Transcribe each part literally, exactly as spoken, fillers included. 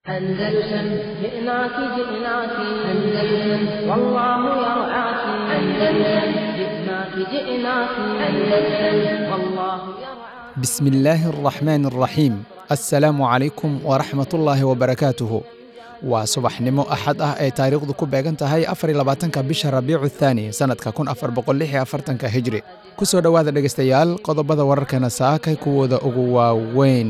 أندلسن جئناك جئناك أندلسن والله يرعاك أندلسن جئناك جئناك أندلسن والله يرعاك بسم الله الرحمن الرحيم السلام عليكم ورحمة الله وبركاته وصباح نمو أحد أه أي تاريخ ذكو بيغانتا هاي أفر لباتنك بشهر ربيع الثاني سنة كون أفر بقول لحي أفرتنك هجري كسو دواذا دقستيال قضبضا وركنا ساكي كوذا أغوا وين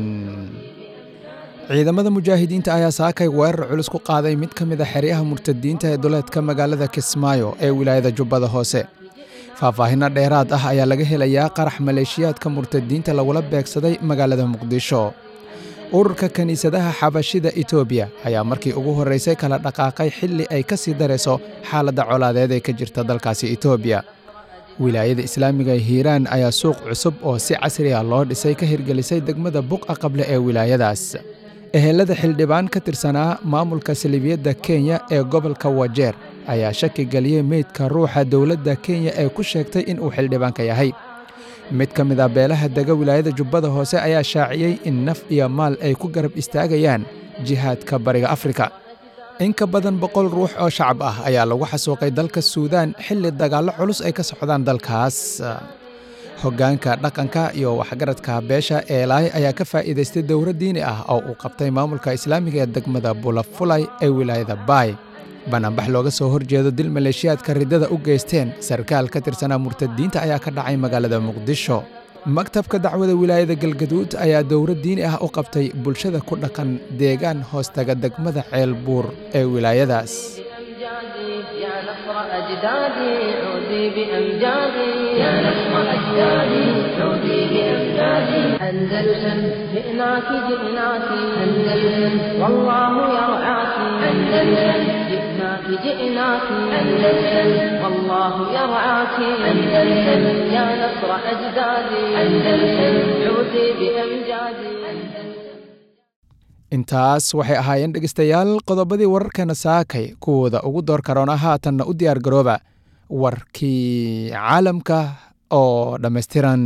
ciidamada mujaahidiinta ayaa saakay weerar culus ku qaaday mid ka mid ah xeryaha murtadiinta ee duleedka magaalada Kismaayo ee wilaayada Jubbada Hoose. Faahfaahin dheeraad ah ayaa laga helayaa qarax maleeshiyaadka murtadiinta lagula beegsaday magaalada Muqdisho. Ururka kaniisadaha Xabashida Itoobiya ayaa markii ugu horeysay kala dhaqaaqay xilli ay ka sii dareyso xaaladda colaadeed ee ka jirta dalkaasi Itoobiya. wilaayada islaamiga Hiiraan ayaa suuq cusub oo si casri ah loo dhisay ka hirgelisay degmada Buqa qable ee wilaayadaas. ehelada xildhibaan ka tirsanaa maamulka salibiyada Kenya ee gobolka Wajeer ayaa shaki galiyay meydka ruuxa dawladda Kenya ee ku sheegtay in uu xildhibaanka yahay. mid ka mid ah beelaha daga wilaayada Jubbada Hoose ayaa shaaciyay in naf iyo maal ay ku garab istaagayaan jihaadka bariga Afrika. in ka badan boqol ruux oo shacab ah ayaa lagu xasuuqay dalka Suudaan xilli dagaalo culus ay ka socdaan dalkaas. hoggaanka dhaqanka iyo waxgaradka beesha Eelay ayaa ka faa'iideystay dowlad diini ah oo uu qabtay maamulka islaamiga ee degmada Bulafulay ee wilaayada Bay. bannaanbax looga soo horjeedo dil maleeshiyaadka ridada u geysteen sarkaal ka tirsanaa murtadiinta ayaa ka dhacay magaalada Muqdisho. maktabka dacwada wilaayada Galgaduud ayaa dowlad diini ah u qabtay bulshada ku dhaqan deegaan hoostaga degmada Ceelbuur ee wilaayadaas. يا نصر أجدادي عودي بأمجادي يا نصر أجدادي عودي بأمجادي أندلسن جئناك جئناك أندلسن والله يرعاك أندلسن جئناك جئناك أندلسن والله يرعاك أندلسن يا نصر أجدادي أندلسن عودي بأمجادي intaas waxay ahaayeen dhegeystayaal qodobadii wararkeena saakay kuwooda ugu door karoona haatanna u diyaar garooba warkii caalamka oo dhammaystiran.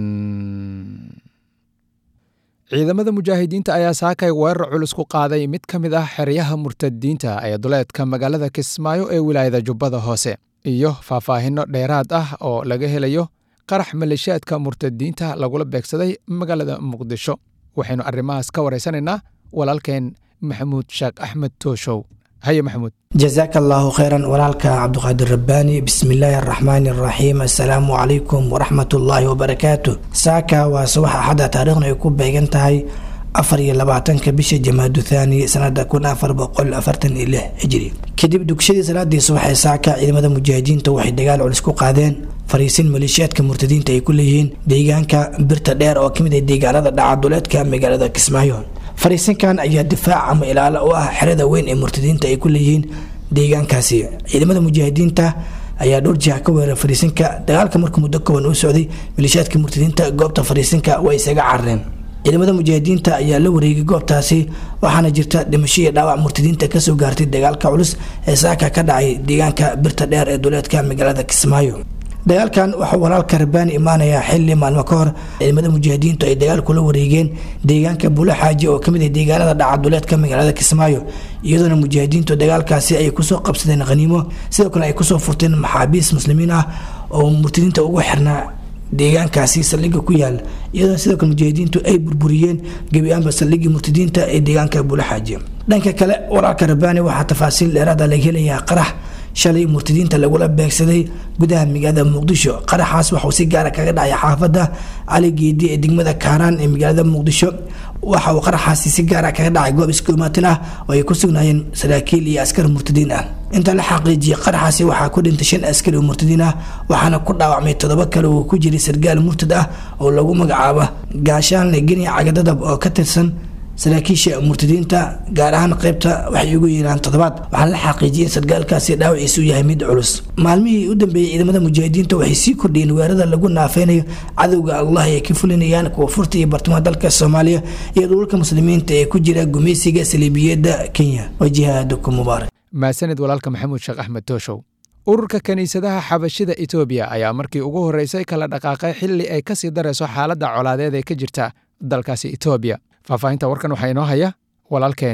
ciidamada mujaahidiinta ayaa saakay weerar culus ku qaaday mid ka mid ah xeryaha murtadiinta ee duleedka magaalada Kismaayo ee wilaayada Jubbada Hoose iyo faahfaahinno dheeraad ah oo laga helayo qarax maleeshiyaadka murtadiinta lagula beegsaday magaalada Muqdisho. waxaynu arrimahaas ka wareysanaynaa walaalkeen maxamuud sheekh axmed tooshow. haye maxamuud. jazaaka allahu khayran walaalka cabduqaadir rabbaani. bismillaahi araxmaani araxiim. assalaamu calaykum waraxmatullaahi wabarakaatu. saaka waa subax axada taariikhna ay ku beegan tahay afar iyo labaatanka bisha jamaadu thaani sanada kun afar boqol afartan iyo lix hijri. kadib dugshadii salaadii subaxee saaka ciidamada mujaahidiinta waxay dagaal culus ku qaadeen fariisin maleeshiyaadka murtadiinta ay ku leeyihiin deegaanka birta dheer oo kamid ah deegaanada dhacaduleedka magaalada Kismaayo. fariisinkan ayaa difaac ama ilaalo u ah xerada weyn ee murtadiinta ay ku leeyihiin deegaankaasi. ciidamada mujaahidiinta ayaa dhowr jiha ka weeraray fariisinka. dagaalka markuu muddo kooban u socday maleeshiyaadka murtadiinta goobta fariisinka way isaga carareen. ciidamada mujaahidiinta ayaa la wareegay goobtaasi waxaana jirta dhimasho iyo dhaawac murtadiinta kasoo gaartay dagaalka culus ee saaka ka dhacay deegaanka birta dheer ee duleedka magaalada Kismaayo. dagaalkan waxaa walaalka rabbaani imaanaya xilli maalmo ka hor ciidamada mujaahidiintu ay dagaal kula wareegeen deegaanka Bulaxaaji oo kamid ah deegaanada dhacaduleedka magaalada Kismaayo, iyadoona mujaahidiintu dagaalkaasi ay kusoo qabsadeen qaniimo sidoo kale ay kusoo furteen maxaabiis muslimiin ah oo murtadiinta ugu xirnaa deegaankaasi saldhigga ku yaal, iyadoo sidoo kale mujaahidiintu ay burburiyeen gebi ahaanba saldhiggii murtadiinta ee deegaanka Bulaxaaji. dhanka kale walaalka rabbaani waxaa tafaasiil dheeraad ah laga helayaa qarax shalay murtadiinta lagula beegsaday gudaha magaalada Muqdisho. qaraxaas waxuu si gaar ah kaga dhacay xaafadda Ali Geedi ee degmada Kaaraan ee magaalada Muqdisho. waxa uu qaraxaasi si gaar ah kaga dhacay goob isku imaatin ah oo ay ku sugnaayeen saraakiil iyo askar murtadiin ah. inta la xaqiijiyay qaraxaasi waxaa ku dhintay shan askari oo murtadiin ah waxaana ku dhaawacmay toddoba kale oo ku jiray sargaal murtad ah oo lagu magacaabo gaashaan Geni Cagadadab oo ka tirsan saraakiisha murtadiinta gaar ahaan qaybta waxay ugu yeeraan toddobaad. waxaa la xaqiijiyay sargaalkaasi dhaawaciisu yahay mid culus. maalmihii u dambeeyay ciidamada mujaahidiinta waxay sii kordhiyeen weerarada lagu naafeynayo cadowga Allah ee ka fulinayaan koonfurta iyo bartamaha dalka Soomaaliya iyo dhulka muslimiinta ee ku jira gumeysiga salibiyada Kenya. wajihaadukum mubaarak. maasanid walaalka maxamuud sheekh axmed tooshow. ururka kaniisadaha Xabashida Itoobiya ayaa markii ugu horeysay kala dhaqaaqay xilli ay ka sii dareyso xaaladda colaadeed ee ka jirta dalkaasi Itoobiya. faahfaahinta warkan waxaa inoo haya walaalkeen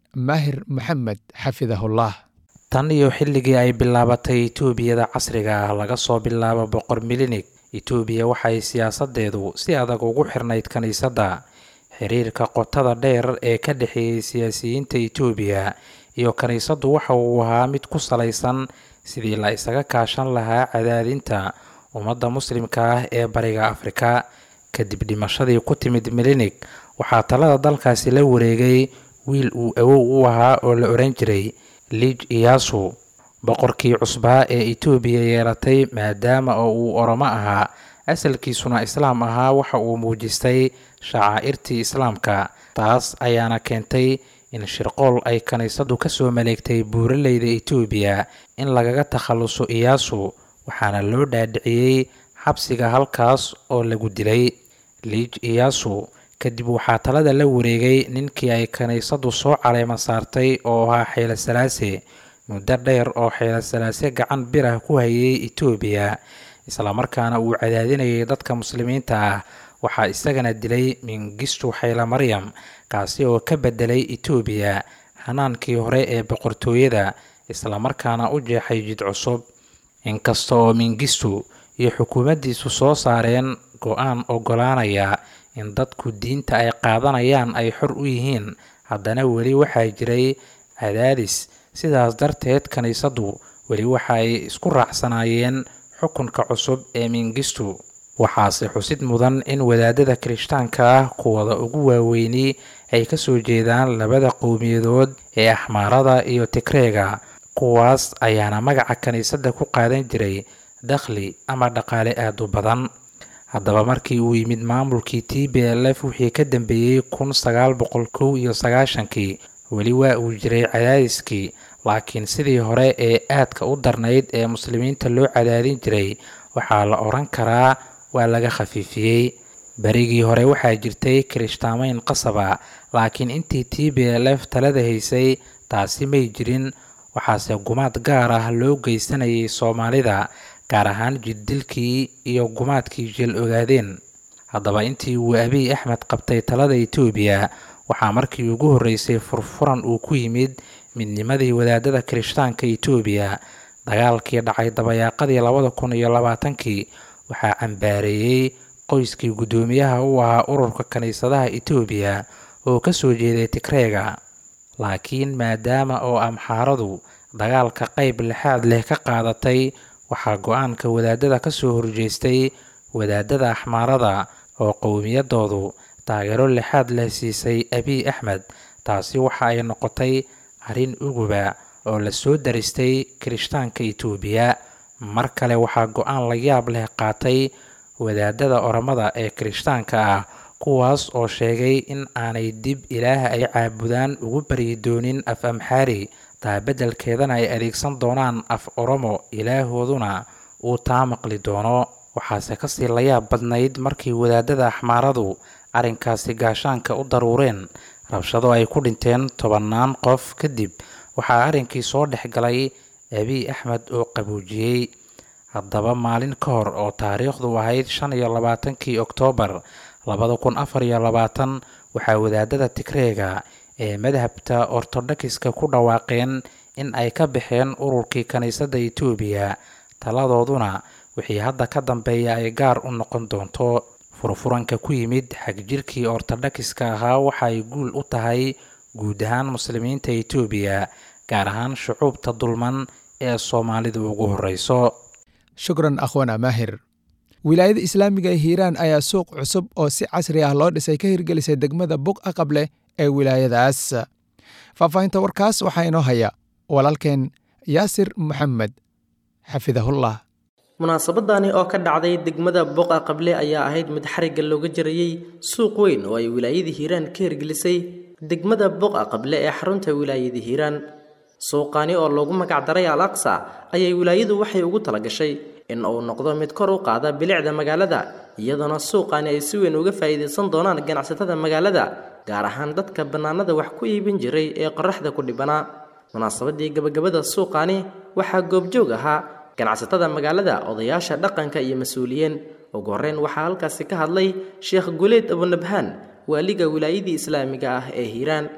maahir maxamed xafidahullah. tan iyo xilligii ay bilaabatay etoobiyada casriga ah laga soo bilaabo boqor milinig, etoobiya waxay siyaasadeedu si adag ugu xirnayd kaniisadda. xiriirka qotada dheer ee ka dhexeeyay siyaasiyiinta etoobiya iyo kaniisaddu waxa uu ahaa mid ku salaysan sidii la isaga kaashan lahaa cadaadinta ummadda muslimka ah ee bariga Afrika. kadib dhimashadii ku timid milinig, waxaa talada dalkaasi la wareegay wiil uu awow u ahaa oo la oran jiray Lij Iyaasu. boqorkii cusbaa ee etoobiya yeelatay maadaama oo uu oromo ahaa asalkiisuna islaam ahaa, waxa uu muujistay shacaa'irtii islaamka. taas ayaana keentay in shirqool ay kaniisaddu ka soo maleegtay buuraleyda etoobiya in lagaga takhaluso Iyaasu, waxaana loo dhaadhiciyey xabsiga halkaas oo lagu dilay. Lij Iyaasu kadib waxaa talada la wareegay ninkii ay kaniisaddu soo caleema saartay oo ahaa Haile Selassie. muddo dheer oo Haile Selassie gacan birah ku hayay etoobiya isla markaana uu cadaadinayay dadka muslimiinta ah, waxaa isagana dilay Mengistu Haile Mariam, kaasi oo ka bedelay etoobiya hanaankii hore ee boqortooyada isla markaana u jeexay jid cusub. inkasta oo Mengistu iyo xukuumaddiisu soo saareen go'aan ogolaanaya in dadku diinta ay qaadanayaan ay xor u yihiin, haddana weli waxaa jiray cadaadis. sidaas darteed kaniisaddu weli waxa ay isku raacsanaayeen xukunka cusub ee Mengistu. waxaase xusid mudan in wadaadada kirishtaanka ah kuwada ugu waaweyni ay ka soo jeedaan labada qowmiyadood ee Axmaarada iyo Tigreega, kuwaas ayaana magaca kaniisadda ku qaadan jiray dakhli ama dhaqaale aad u badan. haddaba markii uu yimid maamulkii T B L F wixii ka dambeeyey kun sagaal boqol kow iyo sagaashankii, weli waa uu jiray cadaadiskii, laakiin sidii hore ee aadka u darnayd ee muslimiinta loo cadaadin jiray waxaa la oran karaa waa laga khafiifiyey. berigii hore waxaa jirtay kirishtaamayn qasaba, laakiin intii T B L F talada haysay taasi may jirin. waxaase gumaad gaar ah loo geysanayay Soomaalida, gaar ahaan jiddilkii iyo gumaadkii jeel ogaadeen. haddaba intii uu Abiy Axmed qabtay talada Etoobiya, waxaa markii ugu horreysay furfuran uu ku yimid midnimadii wadaadada kirishtaanka Etoobiya. dagaalkii dhacay dabayaaqadii labada kun iyo labaatankii waxaa cambaareeyey qoyskii guddoomiyaha u ahaa ururka kaniisadaha Etoobiya oo ka soo jeeday Tigreega. laakiin maadaama oo Amxaaradu dagaalka qayb lixaad leh ka qaadatay, waxaa go'aanka wadaadada ka soo horjeestay wadaadada Axmaarada oo qowmiyadoodu taageero lixaad leh siisay Abiy Axmed. taasi waxa ay noqotay arrin uguba oo la soo daristay kirishtaanka Etoobiya. mar kale waxaa go'aan la yaab leh qaatay wadaadada Oromada ee kirishtaanka ah, kuwaas oo sheegay in aanay dib ilaaha ay caabudaan ugu baryi doonin af Amxaari, taa beddelkeedana ay adeegsan doonaan af Oromo, ilaahooduna uu taa maqli doono. waxaase kasii la yaab badnayd markii wadaadada Axmaaradu arrinkaasi gaashaanka u daruureen, rabshado ay ku dhinteen tobannaan qof. kadib waxaa arrinkii soo dhex galay Abiy Axmed oo qaboojiyey. haddaba maalin ka hor oo taariikhdu ahayd shan iyo labaatankii Oktoobar labada kun afar iyo labaatan, waxaa wadaadada Tigreega ee madhabta Orthodoxiska ku dhawaaqeen in ay ka baxeen ururkii kaniisadda Etoobiya, taladooduna wixii hadda ka dambeeya ay gaar u noqon doonto. furfuranka ku yimid xagjirkii Orthodoxiska ahaa waxa ay guul u tahay guud ahaan muslimiinta Etoobiya, gaar ahaan shucuubta dulman ee Soomaalidu ugu horeyso. shukran akhwana maahir. wilaayada islaamiga ee Hiiraan ayaa suuq cusub oo si casri ah loo dhisay ka hirgelisay degmada Buqa Qable ee wilaayadaas. faahfaahinta warkaas waxaa inoo haya walaalkeen Yaasir Maxamed xafidahullah. munaasabadani oo ka dhacday degmada Buqa Qable ayaa ahayd mid xariga looga jarayay suuq weyn oo ay wilaayada Hiiraan ka hirgelisay degmada Buqa Qable ee xarunta wilaayada Hiiraan. suuqani oo loogu magac daray Al-Aqsa ayay wilaayadu waxay ugu talagashay in uu noqdo mid kor u qaada bilicda magaalada, iyadoo suuqani ay si weyn uga faa'iideysan doonaan ganacsatada magaalada, gaar ahaan dadka banaanada wax ku iibin jiray ee qorraxda ku dhibanaa. munaasabadii gabagabada suuqani waxaa goobjoog ahaa ganacsatada magaalada, odayaasha dhaqanka iyo mas'uuliyiin. ugu horreyn waxaa halkaasi ka hadlay Sheekh Guleed Abu Nabhaan, waaliga wilaayadii islaamiga ah ee Hiiraan.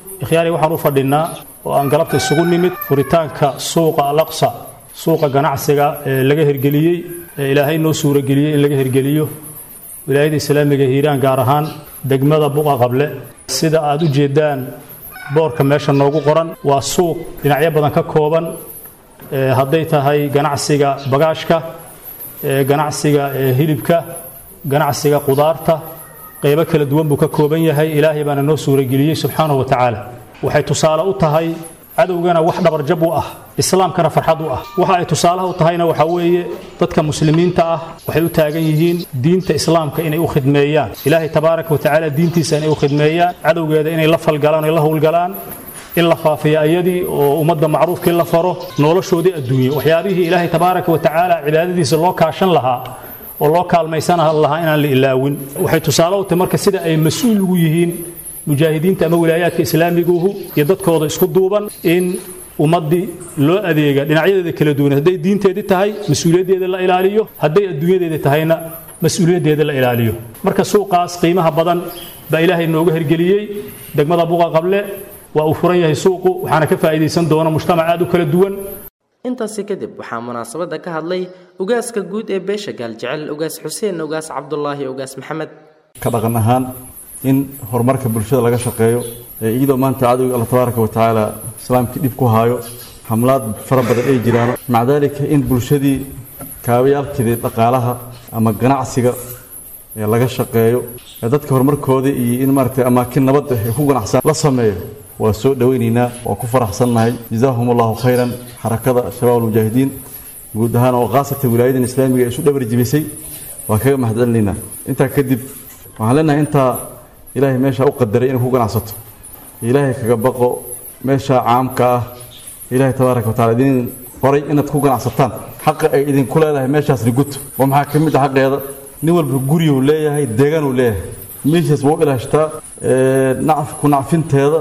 ikhyaari waxaan u fadhinaa oo aan galabta isugu nimid furitaanka suuqa Al-Aqsa suuqa ganacsiga ee laga hirgeliyay ee Ilaahay noo suurageliyay in laga hirgeliyo wilaayada Islaamiga Hiiraan gaar ahaan degmada Buqa Qable sida aad u jeedaan boorka meesha noogu qoran waa suuq dhinacyo badan ka kooban ee haday tahay ganacsiga bagaashka ee ganacsiga hilibka ganacsiga qudaarta qaybo kala duwan buu ka kooban yahay Ilaahay baana noo suurageliyay subxaanahu wa ta'ala waxay tusaale u tahay cadawgana wax dhabar jab u ah islaamkana farxad u ah waxa ay tusaalaha u tahayna waxa weeye dadka muslimiinta ah waxay u taagan yihiin diinta islaamka inay u khidmeeyaan Ilaahay tabaaraka wa ta'ala diintiisa inay u khidmeeyaan cadawgeeda inay la falgalaan oo la howlgalaan in la faafiyo ayadii oo ummadda macruufkii la faro noloshoodii adduunyo waxyaabihii Ilaahay tabaaraka wa ta'ala cibaadadiisa loo kaashan lahaa oo loo kaalmaysanaha lahaa inaan la ilaawin waxay tusaale u tahay marka sida ay mas'uul ugu yihiin mujaahidiinta ama wilaayaadka islaamiga iyo dadkooda isku duuban in ummadii loo adeega dhinacyadeeda kala duwan haday diinteedii tahay mas'uuliyadeeda la ilaaliyo haday adduunyadeeda tahayna mas'uuliyadeeda la ilaaliyo marka suuqaas qiimaha badan ba Ilaahay nooga hirgeliyay degmada Buqa Qable waa uu furan yahay suuqu waxaana ka faa'iideysan doona mujtamac aad u kala duwan intaasi kadib waxaa munaasabada ka hadlay ugaaska guud ee beesha Gaaljecel ugaas Xuseen ugaas Cabdullaahi ugaas Maxamed ka dhaqan ahaan in horumarka bulshada laga shaqeeyo iyadoo maanta cadawga Allah tabaaraka wa taala islaamka dib ku haayo xamlaad farabada ay jiraan macdaalika in bulshadii kaabayaalkeeda dhaqaalaha ama ganacsiga ee laga shaqeeyo dadka horumarkooda iyo in maartay amaakin nabad ah ku ganacsan la sameeyo waa soo dhaweynayna oo ku faraxsanahay jazaahumullahu khayran harakada shabaab mujaahidiin guud ahaan oo qaasata wilaayada islaamiga ee isu dhabar jibisay waa kaga mahadcelinayna inta kadib waxaan leenahay inta Ilaahay meesha u qadaray inuu ku ganacsato Ilaahay kaga baqo meesha caamka ah Ilaahay tabaaraka wa taala idin qoray inaad ku ganacsataan xaq ay idin ku leedahay meeshaas riguto oo maxaa kamid ah xaqeeda nin walba guri uu leeyahay deegaan uu leeyahay meeshaas wuu ilaashtaa ee nacf ku nacfinteeda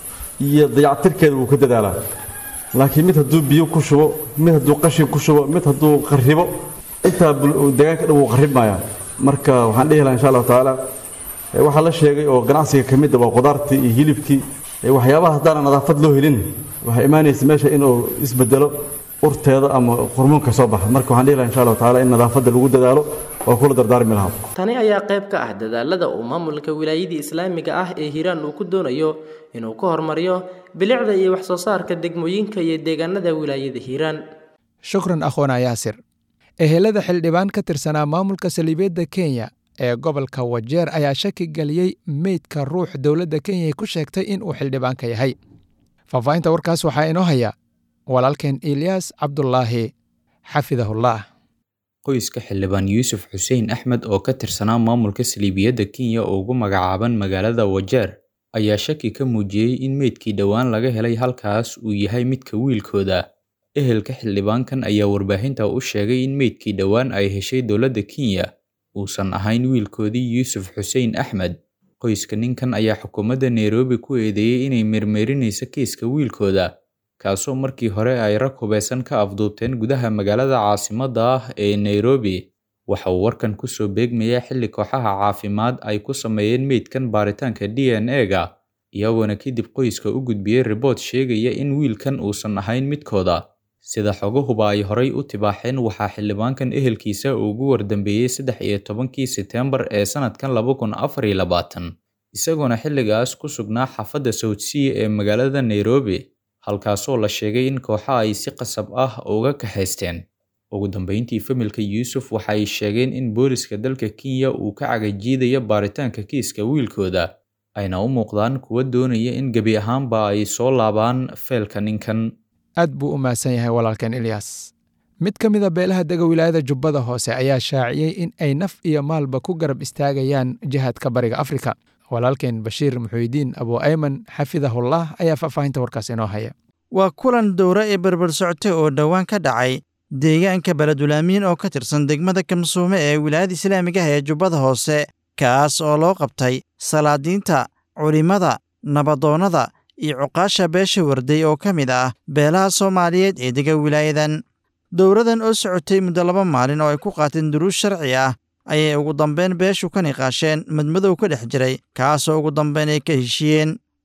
iyo dayactirkeeda uu ka dadaalaa laakiin mid hadduu biyo ku shubo mid hadduu qashin ku shubo mid hadduu qaribo inta deegaanka dhow uu qaribmaya marka waxaan dhihi lahaa insha Allah taala waxa la sheegay oo ganacsiga kamid ah qudaartii iyo hilibkii waxyaabaha hadaan nadaafad loo helin waxa iimaanaysa meesha inuu isbedelo urteeda ama hormoonka soo baxo marka waxaan dhihi lahaa insha Allah taala in nadaafada lagu dadaalo oo kula dardaarmi lahaa tani ayaa qayb ka ah dadaalada uu maamulka wilaayada islaamiga ah ee Hiiraan uu ku doonayo inuu ka hormariyo bilicda iyo wax soo saarka degmooyinka iyo deegaanada wilaayada Hiiraan shukran akhwana Yaasir ehelada xildhibaan ka tirsanaa maamulka saliibeedda Kenya ee gobolka Wajeer ayaa shaki galiyay meydka ruux dawladda Kenya ku sheegtay in uu xildhibaanka yahay faafahinta warkaas waxa inoo haya walaalkeen Ilyas Cabdullaahi xafidahullah qoyska xildhibaan Yuusuf Xuseen Axmed oo ka tirsanaa maamulka saliibiyadda Kenya oo ugu magacaaban magaalada Wajeer ayaa shaki ka muujiyay in meydkii dhawaan laga helay halkaas uu yahay midka wiilkooda ehelka xildhibaankan ayaa warbaahinta u sheegay in meydkii dhawaan ay heshay dawladda Kenya uusan ahayn wiilkoodii Yuusuf Xuseen Axmed qoyska ninkan ayaa xukuumadda Nairobi ku eedeeyay inay mermerinayso kiiska wiilkooda kaasoo markii hore ay rakubeysan ka afduubteen gudaha magaalada caasimadda ah ee Nairobi waxa uu warkan ku soo beegmayay xilli kooxaha caafimaad ay ku sameeyeen meydkan baaritaanka D N A-ga iyagoona kadib qoyska u gudbiyay report sheegaya in wiilkan uusan ahayn midkooda sida xoguhuba ay horay u tibaaxeen waxaa xildhibaankan ehelkiisa ugu wardambeeyay saddex iyo tobankii September ee sanadkan laba kun afar iyo labaatan isagoona xilligaas ku sugnaa xaafadda South Sea ee magaalada Nairobi halkaasoo la sheegay in kooxa ay si qasab ah uga kaxaysteen ugu dambeyntii familka Yuusuf waxa ay sheegeen in booliska dalka Kenya uu ka cagajiidayo baaritaanka kiiska wiilkooda ayna u muuqdaan kuwa doonaya in gabi ahaanba ay soo laabaan feelka ninkan aad buu u maasan yahay walaalkeen Ilyas mid ka mid ah beelaha dega wilaayada Jubbada Hoose ayaa shaaciyay in ay naf iyo maalba ku garab istaagayaan jihadka bariga Afrika walaalkeen Bashiir Muxuudiin Abu Ayman xafidahullah ayaa faafahinta warkaas inoo haya waa kulan dowra ee barbar socotay oo dhawaan ka dhacay deegaanka Baladulaamiin oo ka tirsan degmada Kamsuume ee wilaayada Islaamiga ah ee Jubbada Hoose kaas oo loo qabtay salaadiinta culimada nabadoonada iyo cuqaasha beesha warday oo ka mid ah beelaha Soomaaliyeed ee dega wilaayadan dowradan oo socotay muddo laba maalin oo ay ku qaateen duruus sharci ah ayay ugu dambeyn beeshu ka niqaasheen madmadow ka dhex jiray kaasoo ugu dambeyn ay ka heshiyeen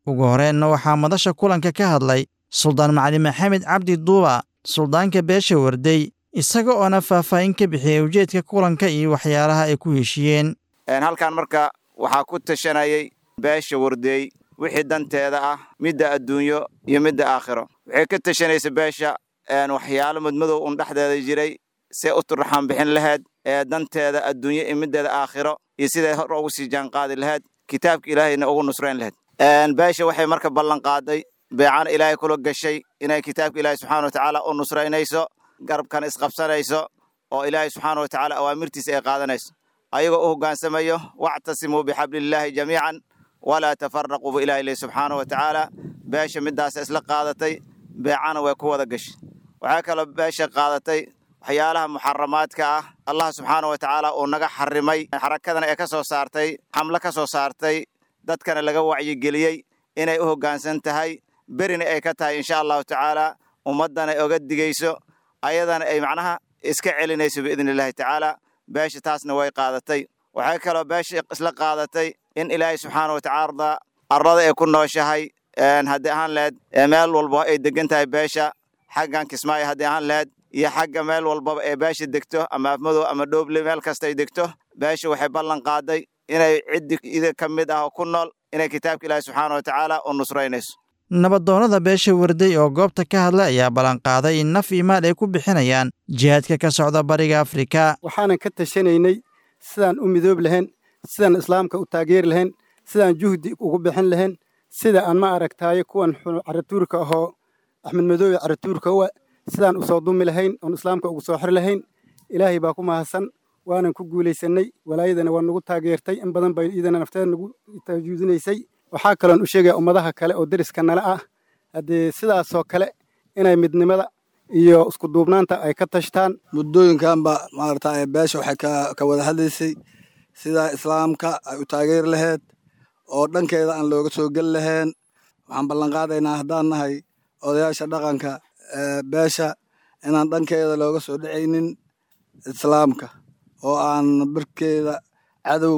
ugu horeenna waxaa madasha kulanka ka hadlay suldaan macalin maxamed cabdi duuba suldaanka beesha wardey isaga oona faahfaahin ka bixiyey ujeedka kulanka iyo waxyaalaha ay ku heshiiyeen halkan marka waxaa ku tashanayay beesha wardey wixii danteeda ah midda adduunyo iyo midda aakhiro waxay ka tashanaysa beesha waxyaalo madmadow un dhexdeeda jiray see u turraxaan bixin lahayd ee danteeda adduunyo iyo middeeda aakhiro iyo siday hor ugu sii jaanqaadi lahayd kitaabka ilaahayna ugu nusrayn lahayd beesha waxay marka ballan qaaday beecana ilaahay kula gashay inay kitaabka ilaahay subxaana watacaala u nusraynayso garabkana isqabsanayso oo ilaahay subxaana watacaala awaamirtiisa ay qaadanayso ayagoo u hoggaansamayo wactasimuu bixablillaahi jamiican walaa tafaraquu bu ilahi ilaahi subxaana watacaala beesha middaasa isla qaadatay beecana way ku wada gashay waxaa kaloo beesha qaadatay waxyaalaha muxaramaadka ah allah subxaana watacaala uu naga xarimay xarakadana ee ka soo saartay xamlo ka soo saartay dadkana laga wacyigeliyey inay u hoggaansan tahay berina ay ka tahay insha allahu tacaala ummaddana oga digayso ayadana ay macnaha iska celinayso biidni illaahi tacaala beesha taasna way qaadatay waxay kaloo beesha isla qaadatay in ilaahay subxaana watacaala arlada ay ku nooshahay haddii ahaan lahayd meel walba ay degan tahay beesha xaggan kismaayo haddii ahaan lahayd iyo xagga meel walbaba ee beesha degto ama afmadow ama dhooble meel kasta ay degto beesha waxay ballan qaaday inay ciddi ida ka mid ah oo ku nool inay kitaabka ilaahi subxaana watacaala u nusraynayso nabadoonnada beesha wardey oo goobta ka hadlay ayaa ballanqaaday in naf iyo maal ay ku bixinayaan jihaadka ka socda bariga afrika waxaanan ka tashanaynay sidaan u midoob lahayn sidaan islaamka u taageeri lahayn sidaan juhdi ugu bixin lahayn sida aan ma aragtaayo kuwan caratuurka ahoo axmed madoobe caratuurka uwa sidaan u soo dumi lahayn oon islaamka ugu soo xir lahayn ilaahay baa ku mahadsan waanan ku guulaysannay walaayadana waa nagu taageertay in badan bay iidana nafteeda nagu tajuudinaysay waxaa kaloon u sheegaya ummadaha kale oo deriska nala ah haddee sidaasoo kale inay midnimada iyo isku duubnaanta ay ka tashtaan muddooyinkanba maaragtay beesha waxay ka wada hadlaysay sida islaamka ay u taageeri lahayd oo dhankeeda aan looga soo geli lahayn waxaan ballanqaadaynaa haddaan nahay odayaasha dhaqanka beesha inaan dhankeeda looga soo dhacaynin islaamka oo aan barkeeda cadow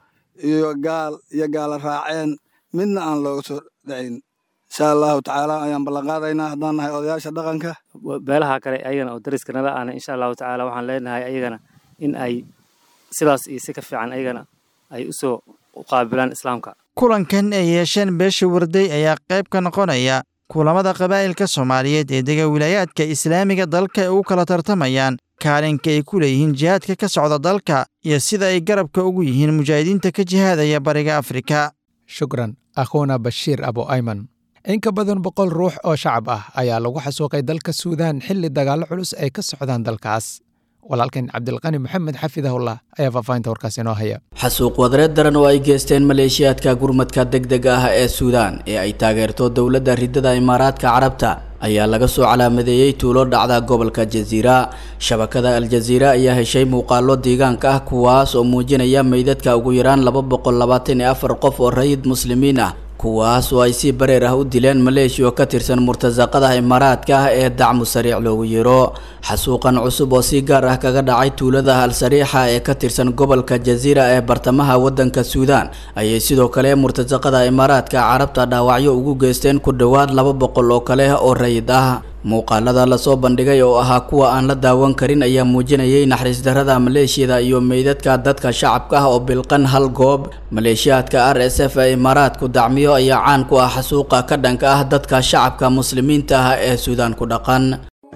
iyo gaal iyo gaala raaceen midna aan looga soo dhacayn insha allahu tacaala ayaan ballanqaadaynaa haddaan nahay odayaasha dhaqanka beelaha kale ayagana oo dariska nala ahna insha allahu tacaala waxaan leenahay ayagana in ay sidaas iyo si ka fiican ayagana ay u soo qaabilaan islaamka kulankan ay yeesheen beesha wardey ayaa qayb ka noqonaya kulamada qabaa'ilka soomaaliyeed ee dega wilaayaadka islaamiga dalka ay u kala tartamayaan kaalinka ay ku leeyihiin jihaadka ka socda dalka iyo sida ay garabka ugu yihiin mujaahidiinta ka jihaadaya bariga afrika shukran akhuuna bashiir abo ayman in ka badan boqol ruux oo shacab ah ayaa lagu xasuuqay dalka suudaan xilli dagaallo culus ay ka socdaan dalkaas walaalkan cabdilqani maxamed xafidahullah ayaa faahfaahinta warkaas inoo haya xasuuq wadareed daran oo ay geysteen maleeshiyaadka gurmadka degdega ah ee suudaan ee ay taageerto dowladda ridada imaaraadka carabta ayaa laga soo calaamadeeyey tuulo dhacda gobolka jaziira shabakada aljaziira ayaa heshay muuqaalo deegaanka ah kuwaas oo muujinaya meydadka ugu yaraan laba boqol labaatan iyo afar qof oo rayid muslimiin ah kuwaas oo ay si bareer ah u dileen maleeshiya oo ka tirsan murtasaqada imaaraadka ah ee dacmu sariic loogu yeero xasuuqan cusub oo si gaar ah kaga dhacay tuulada al sariixa ee ka tirsan gobolka jaziira ee bartamaha waddanka suudaan ayay sidoo kale murtasaqada imaaraadka carabta dhaawacyo ugu geysteen ku dhowaad laba boqol oo kale oo rayid ah muuqaalada lasoo bandhigay oo ahaa kuwa aan la daawan karin ayaa muujinayay naxariis darrada maleeshiyada iyo meydadka dadka shacabka ah oo bilqan hal goob maleeshiyaadka r s f ee imaaraadku dacmiyo ayaa caan ku ah xasuuqa ka dhanka ah dadka shacabka muslimiinta ah ee suudaan ku dhaqan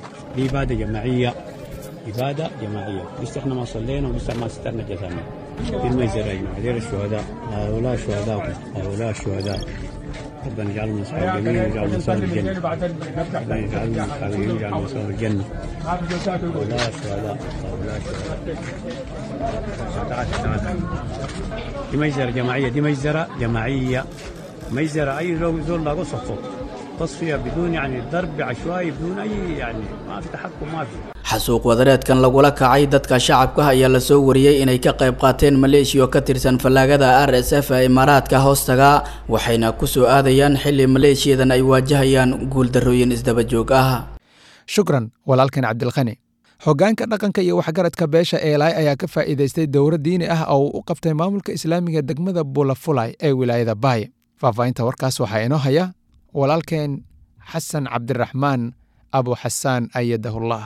عبادة جماعية عبادة جماعية لسه احنا ما صلينا ولسه ما سترنا جثامنا في الميزرة هذول الشهداء هؤلاء شهداء هؤلاء الشهداء ربنا يجعلهم أصحاب الجنة ويجعلهم أصحاب الجنة ربنا يجعلهم أصحاب الجنة ويجعلهم أصحاب الجنة هؤلاء الشهداء هؤلاء الشهداء دي ميزرة جماعية دي ميزرة جماعية ميزرة أي زول لا قصة تصفية بدون يعني ضرب عشوائي بدون أي يعني ما في تحكم ما في xasuuq wadareedkan lagula kacay dadka shacabka ayaa la soo wariyay inay ka qayb qaateen maleeshiya oo ka tirsan fallaagada r s f ee imaaraadka hoostaga waxayna ku soo aadayaan xilli maleeshiyadan ay waajahayaan guuldarrooyin isdaba joog ah shukran walaalkan cabdilqani hoggaanka dhaqanka iyo waxgaradka beesha eelay ayaa ka faa'iidaystay dowro diini ah oo uu u qabtay maamulka islaamiga degmada bulafulay ee wilaayada baay faahfaahinta warkaas waxaa inoo haya walaalkeen xasan cabdiraxmaan abu xasaan ayadahullah.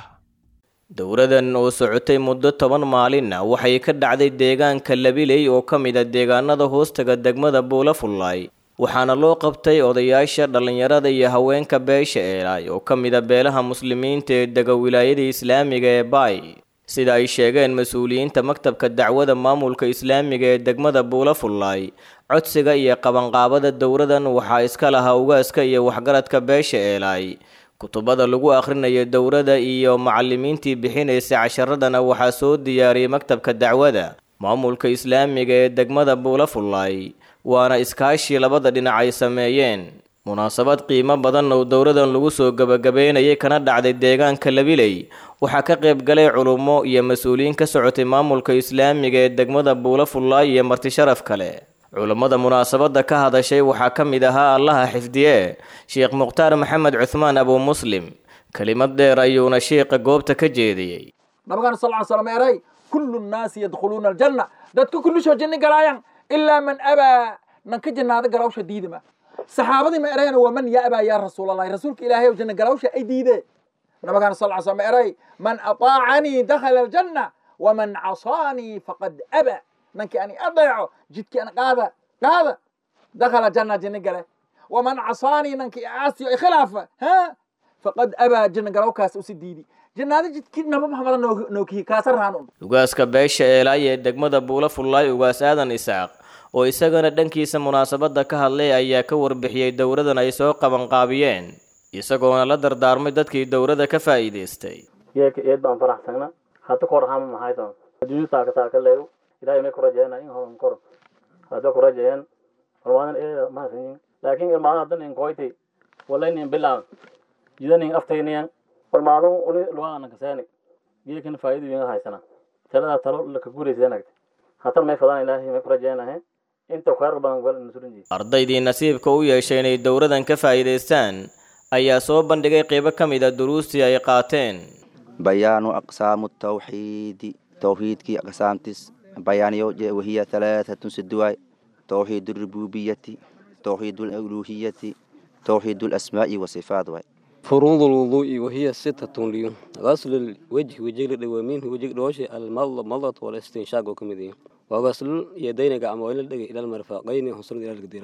dowradan oo socotay muddo toban maalin waxay ka dhacday deegaanka Labiley oo ka mid ah deegaanada hoostaga degmada Buulafullaay waxaana loo qabtay odayaasha dhalinyarada iyo haweenka beesha Eelay oo ka mid ah beelaha muslimiinta ee dega wilaayada Islaamiga ee Baay sida ay sheegeen mas'uuliyiinta maktabka dacwada maamulka Islaamiga ee degmada Buulafullaay. codsiga iyo qabanqaabada dowradan waxaa iska lahaa ugaaska iyo waxgaradka beesha Eelay. kutubada lagu akhrinayo dowrada iyo macallimiintii bixinaysa casharadana waxaa soo diyaariyay maktabka dacwada maamulka Islaamiga ee degmada Buulafullaay waana iskaashi labada dhinac ay sameeyeen. munaasabad qiimo badan oo dowradan lagu soo gabagabeynayay kana dhacday deegaanka Labiley waxaa ka qayb galay culummo iyo mas'uuliyiin ka socotay maamulka Islaamiga ee degmada Buulafullaay iyo marti sharaf kale. culimada munaasabada ka hadashay waxaa ka mid ahaa allaha xifdiye sheekh muqtaar maxamed cuthmaan abu muslim. kalimad dheer ayuuna sheekha goobta ka jeediyey. nabigan sallallahu alayhi wasallam eray kullu nnaasi yadkhuluuna aljanna dadka kullu soo janna galayaan ilaa man abaa man ka jannaada galawsha diidama. saxaabadii ma erayna waa man ya abaa ya rasuulallah rasuulka ilaahay oo janna galawsha ay diideen. nabigan sallallahu alayhi wasallam eray man ataa'ani dakhala aljanna wa man asaani faqad aba. نانكي أني أضيعه جدك أنا قاعدة قاعدة دخل جنة جنة قاله ومن عصاني نانكي عاصي خلافه ها فقد أبى جنة قالوا كاس أسديدي جنة هذا جدك نبى محمد نوكي كاسر هانون. وقاس كبيش إلهي دقمة بولافولاي وقاس آذن إسحاق oo isagana dhankiisa munaasabada ka hadlay ayaa ka warbixiyay dowradan ay soo qaban qaabiyeen isagoona la dardaarmay dadkii dowrada ka faa'iideystay. yeek eed baan faraxsana hadda kor hama mahaydo adduunyo taaka taaka leeyo ilaahay ma korajayna in hoon kor hada korajayaan hormaan ee ma siin laakiin ilmaha hadan in qoyti wallahi in bilaan jidan in aftaynayaan hormaan uu luwana ka saani yeekan faa'iido weyn haysana talada talo la ka guuleysanaagtay haatan ma fadaan ilaahay ma korajayna inta khayr badan gal nasurinji. ardaydii nasiibka u yeeshay inay dowradan ka faa'iideystaan ayaa soo bandhigay qayb ka mid ah duruustii ay qaateen. bayaanu aqsaamu tawxiid tawxiidkii aqsaamtis بيانيو وهي ثلاثة سدواي توحيد الربوبية توحيد الألوهية توحيد الأسماء والصفات. فروض الوضوء وهي ستة ليون غسل الوجه وجه اليمين وجه الوجه المضمضة والاستنشاق وكمدين وغسل اليدين كعمويل إلى المرفقين وحصل إلى القدير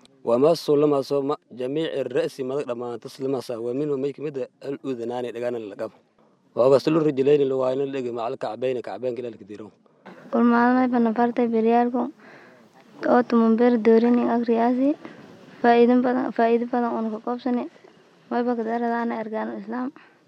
ومس لما صوم جميع الرأس لما تسلم ومنه ميك مدى الأذنان لغانا اللقب وغسل الرجلين اللوائن اللقب مع الكعبين كعبين كلا القدير. والمعلومات بنفرتي بريالكم أوتو منبر دوريني أغرياسي فائدة بدن فائدة بدن أنك قبسني ما بقدر أنا أركان الإسلام.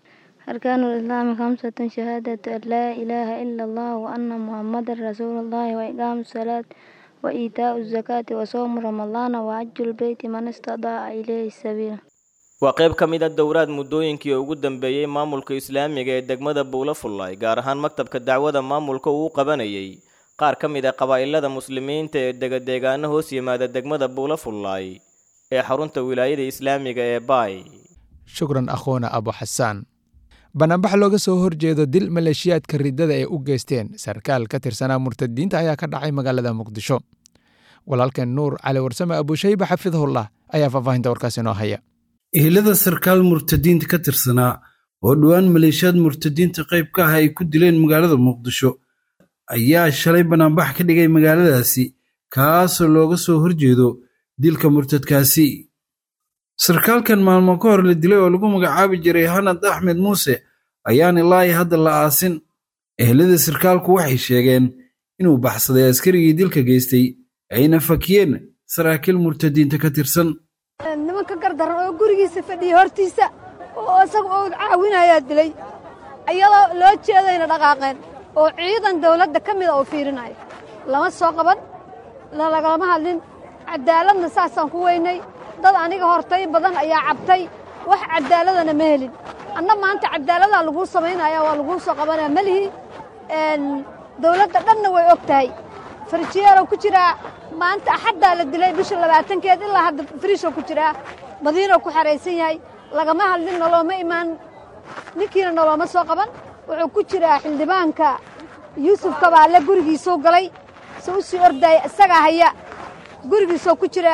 أركان الإسلام خمسة شهادة أن لا إله إلا الله وأن محمد رسول الله وإقام الصلاة وإيتاء الزكاة وصوم رمضان وحج البيت من استطاع إليه السبيل. waa qayb ka mid ah dowrad muddooyinkii ugu dambeeyay maamulka Islaamiga ee degmada Buulafullaay gaar ahaan maktabka dacwada maamulka uu qabanayay qaar ka mid ah qabaa'ilada muslimiinta ee dega deegaano hoos yimaada degmada Buulafullaay ee xarunta wilaayada Islaamiga ee Baay. shukran akhoona abu xasaan. banaanbax looga soo horjeedo dil maleeshiyaadka riddada ee u geysteen sarkaal ka tirsanaa murtadiinta ayaa ka dhacay magaalada Muqdisho. walaalkeen nuur cali warsame abushayba xafidahullah ayaa faahfaahinta warkaas inoo haya. ehelada sarkaal murtadiinta ka tirsanaa oo dhowaan maleeshiyaad murtadiinta qayb ka ah ay ku dileen magaalada Muqdisho ayaa shalay banaanbax ka dhigay magaaladaasi kaasoo looga soo horjeedo dilka murtadkaasi. sarkaalkan maalmo ka hor la dilay oo lagu magacaabi jiray Hanad Axmed Muuse ayaan ilaa hadda la aasin. ehelada sarkaalku waxay sheegeen inuu baxsaday askarigii dilka geystay ayna fakiyeen saraakiil murtadiinta ka tirsan. nimanka gardaran oo gurigiisa fadhiya hortiisa oo isaga oo caawinaya dilay ayadoo loo jeedayna dhaqaaqeen oo ciidan dawladda ka mid ah oo fiirinaya lama soo qaban la lagama hadlin cadaaladna saasaan ku weynay dad aniga hortay badan ayaa cabtay wax cadaaladana ma helin anna maanta cadaalada lagu sameynaya waa lagu soo qabanaya malihi een dawladda dhanna way ogtahay farjiyeero ku jira maanta axadda la dilay bisha labaatankeed ilaa hadda fariisho ku jira madiino ku xareysan yahay lagama hadlin noloma imaan ninkiina noloma soo qaban wuxuu ku jira xildhibaanka Yuusuf Kabaale gurigiisa galay soo sii orday isaga haya gurigiisa ku jira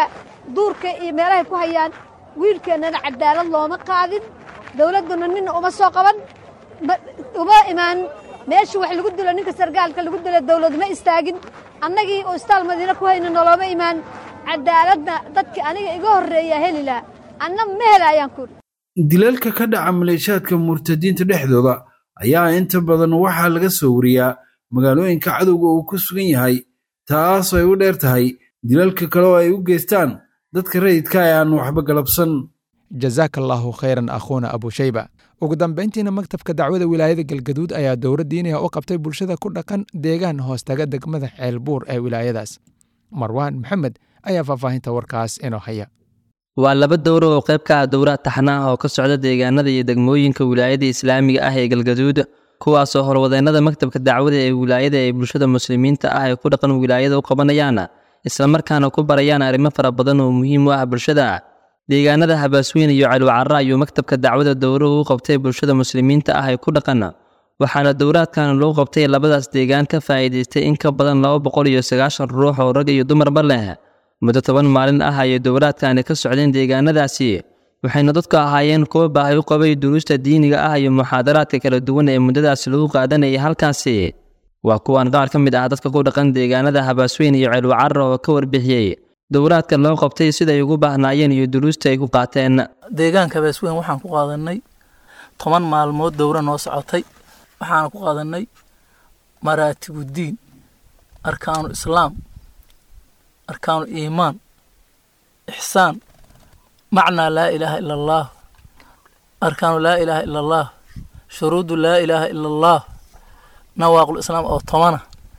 duurka iyo meelahay ku hayaan wiilkeennana cadaalad looma qaadin dawladduna ninna uma soo qaban uma imaan meeshii wax lagu dilo ninka sargaalka lagu dilo dawlad ma istaagin annagii oo istaal madiina ku hayna nolooma imaan cadaaladna dadkii aniga iga horreeyaa heli lahaa anna ma helaayaan kuri dilalka ka dhaca maleeshiyaadka murtadiinta dhexdooda ayaa inta badan waxaa laga soo wariyaa magaalooyinka cadowga uu ku sugan yahay taasoo ay u dheer tahay dilalka kale oo ay u geystaan dadka rayidka ee aan waxba galabsan jazaaka allaahu khayran akhuuna abushayba ugu dambayntiina maktabka dacwada wilaayada galgaduud ayaa dowlad diiniga u qabtay bulshada ku dhaqan deegaan hoostaga degmada ceelbuur ee wilaayadaas marwaan maxamed ayaa faahfaahinta warkaas inoo haya waa laba dowro oo qayb ka ah dowraad taxna ah oo ka socda deegaanada iyo degmooyinka wilaayada islaamiga ah ee galgaduud kuwaasoo horwadeennada maktabka dacwada ee wilaayada ee bulshada muslimiinta ah ee ku dhaqan wilaayada u qabanayaan islamarkaana ku barayaan arrimo fara badan oo muhiim u ah bulshada deegaanada habaasweyn iyo calwacarra ayuu maktabka dacwada dowruhu u qabtay bulshada muslimiinta ah ee ku dhaqan waxaana dowraadkan loo qabtay labadaas deegaan ka faa'iidaystay in ka badan laba boqol iyo sagaashan ruux oo rag iyo dumarba leh muddo toban maalin ah ayay dowraadkani ka socdeen deegaanadaasi waxayna dadku ahaayeen kuwa baahi u qabay duruusta diiniga ah iyo muxaadaraadka kala duwan ee muddadaasi lagu qaadanayay halkaasi waa kuwan qaar ka mid ah dadka ku dhaqan deegaanada habaasweyn iyo calwacarra oo ka warbixiyey dowraadkan loo qabtay siday ugu baahnaayeen iyo duruusta ay ku qaateen deegaanka habaasweyn waxaan ku qaadanay toban maalmood dowra noo socotay waxaan ku qaadanay maraatibuddiin arkaanu islaam arkaanu iimaan ixsaan macnaa laa ilaaha ila allaah arkaanu laa ilaaha ila allaah shuruudu laa ilaaha ila allaah nawaaqul islaam oo tomana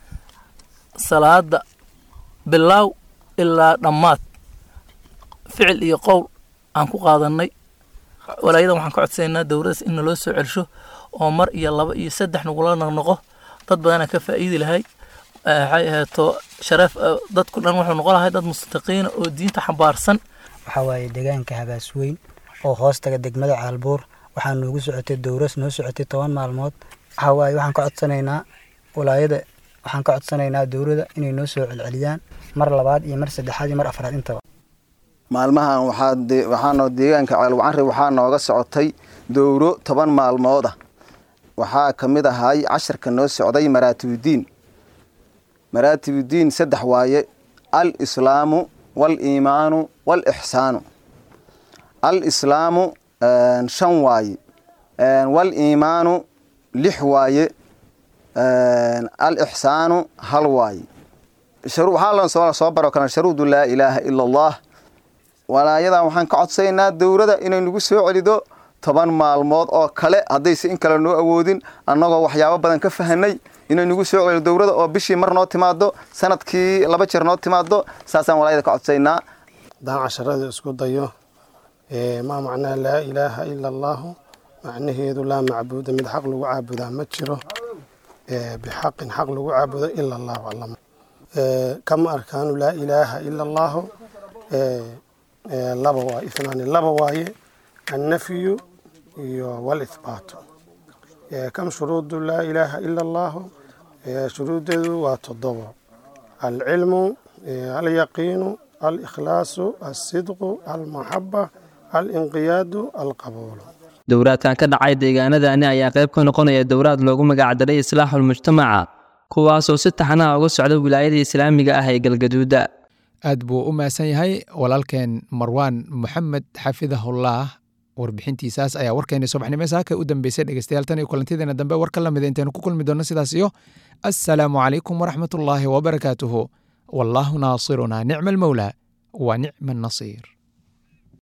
salaada bilaaw ilaa dhammaad ficil iyo qowl aan ku qaadanay walaayadan waxaan ka codsanaynaa dowladaas in naloo soo celsho oo mar iyo laba iyo saddex nagula noqnoqo dad badanaa ka faa'iidi lahay waxay ahaato sharaf dadku dhan wuxuu noqon lahay dad mustaqiina oo diinta xambaarsan waxaa waaye deegaanka habaasweyn oo hoostaga degmada caalbuur waxaa noogu socotay dowras noo socotay toban maalmood waxaa waaye waxaan ka codsanaynaa walaayada waxaan ka codsanaynaa dowladda inay noo soo celceliyaan mar labaad iyo mar saddexaad iyo mar afraad intaba maalmahan waxaanoo deegaanka ceelwacarri waxaa nooga socotay dowro toban maalmooda waxaa ka mid ahay casharka noo socday maraatibuddiin maraatibuddiin saddex waaye al islaamu wal iimaanu wal ixsaanu al islaamu shan waaye wal iimaanu lix waaye al ixsaanu hal waaye waxaa la soo baro kale sharuudu laa ilaaha ila allah walaayadan waxaan ka codsaynaa dowladda inay nagu soo celido toban maalmood oo kale haddayse in kale noo awoodin annagoo waxyaabo badan ka fahanay inay nagu soo celido dowladda oo bishii mar noo timaado sanadkii laba jeer noo timaado saasaan walaayada ka codsaynaa haddaan casharada isku dayo maa macnaa laa ilaaha ila allaahu macnaheedu laa macbuuda mid xaq lagu caabudaa ma jiro bixaqin xaq lagu caabudo ila allahu aclam kama arkaanu laa ilaaha ila allaahu laba waaye ithnaani laba waaye annafyu iyo walithbaatu kam shuruudu laa ilaaha ila allaahu shuruudeedu waa toddobo alcilmu alyaqiinu alikhlaasu alsidqu almaxaba alinqiyaadu alqabuulu dowraadkan ka dhacay deegaanadani ayaa qayb ka noqonaya dowraad loogu magacdaray islaaxul mujtamaca kuwaasoo si taxanaha uga socda wilaayada islaamiga ah ee galgaduuda aad buu u mahadsan yahay walaalkeen marwaan maxamed xafidahullah warbixintiisaas ayaa warkeena subaxnimo saaka u dambeysay dhegeystayaal tan iyo kulantideena dambe war ka lamida intaynu ku kulmi doonno sidaas iyo assalaamu calaykum waraxmatullaahi wabarakaatuhu wallaahu naasiruna nicma almawlaa wa nicma annasiir